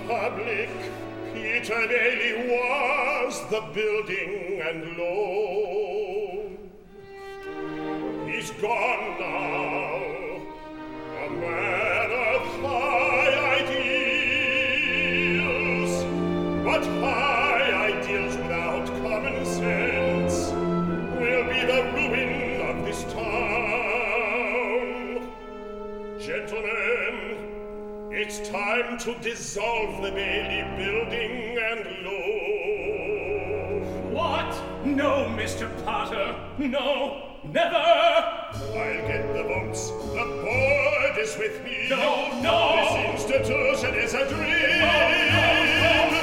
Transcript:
public, Peter Bailey was the building and loan. He's gone now, a man of high ideals, but high ideals without common sense will be the ruin of this town. Gentlemen, it's time to dissolve the Bailey building and loan. What? No, Mr. Potter. No, never! I'll get the votes. The board is with me. No, no! This institution is a dream. No, no, no, no.